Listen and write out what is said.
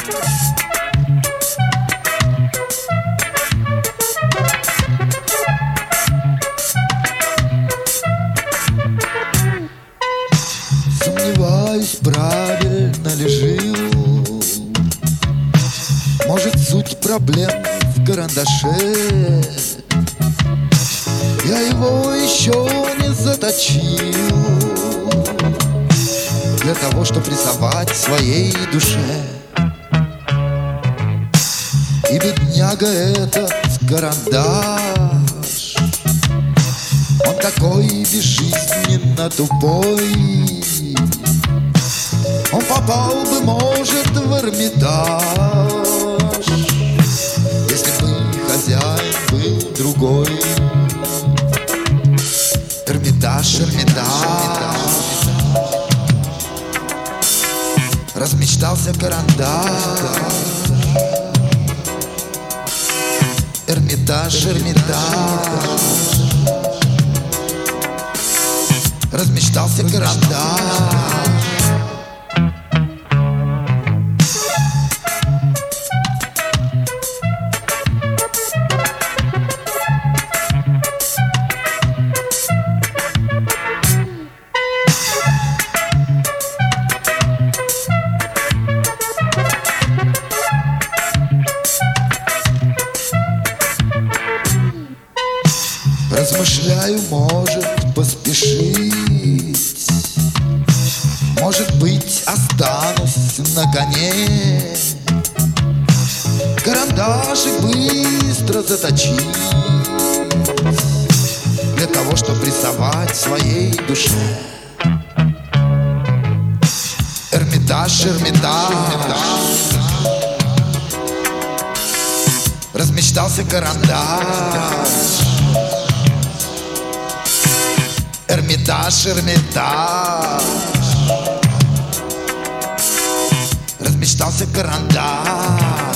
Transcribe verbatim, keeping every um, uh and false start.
Сомневаюсь, правильно ли жил. Может, суть проблем в карандаше. Я его еще не заточил для того, чтобы рисовать своей душе. И бедняга этот карандаш, он такой безжизненно тупой. Он попал бы, может, в Эрмитаж, если бы хозяин был другой. Эрмитаж, Эрмитаж, размечтался карандаш. Эрмитаж, Эрмитаж, размечтался карандаш. Размышляю, может поспешить, может быть, останусь на коне. Карандашик быстро заточить для того, чтобы рисовать своей душе. Эрмитаж, Эрмитаж, размечтался карандаш. Эрмитаж, Эрмитаж, размечтался карандаш.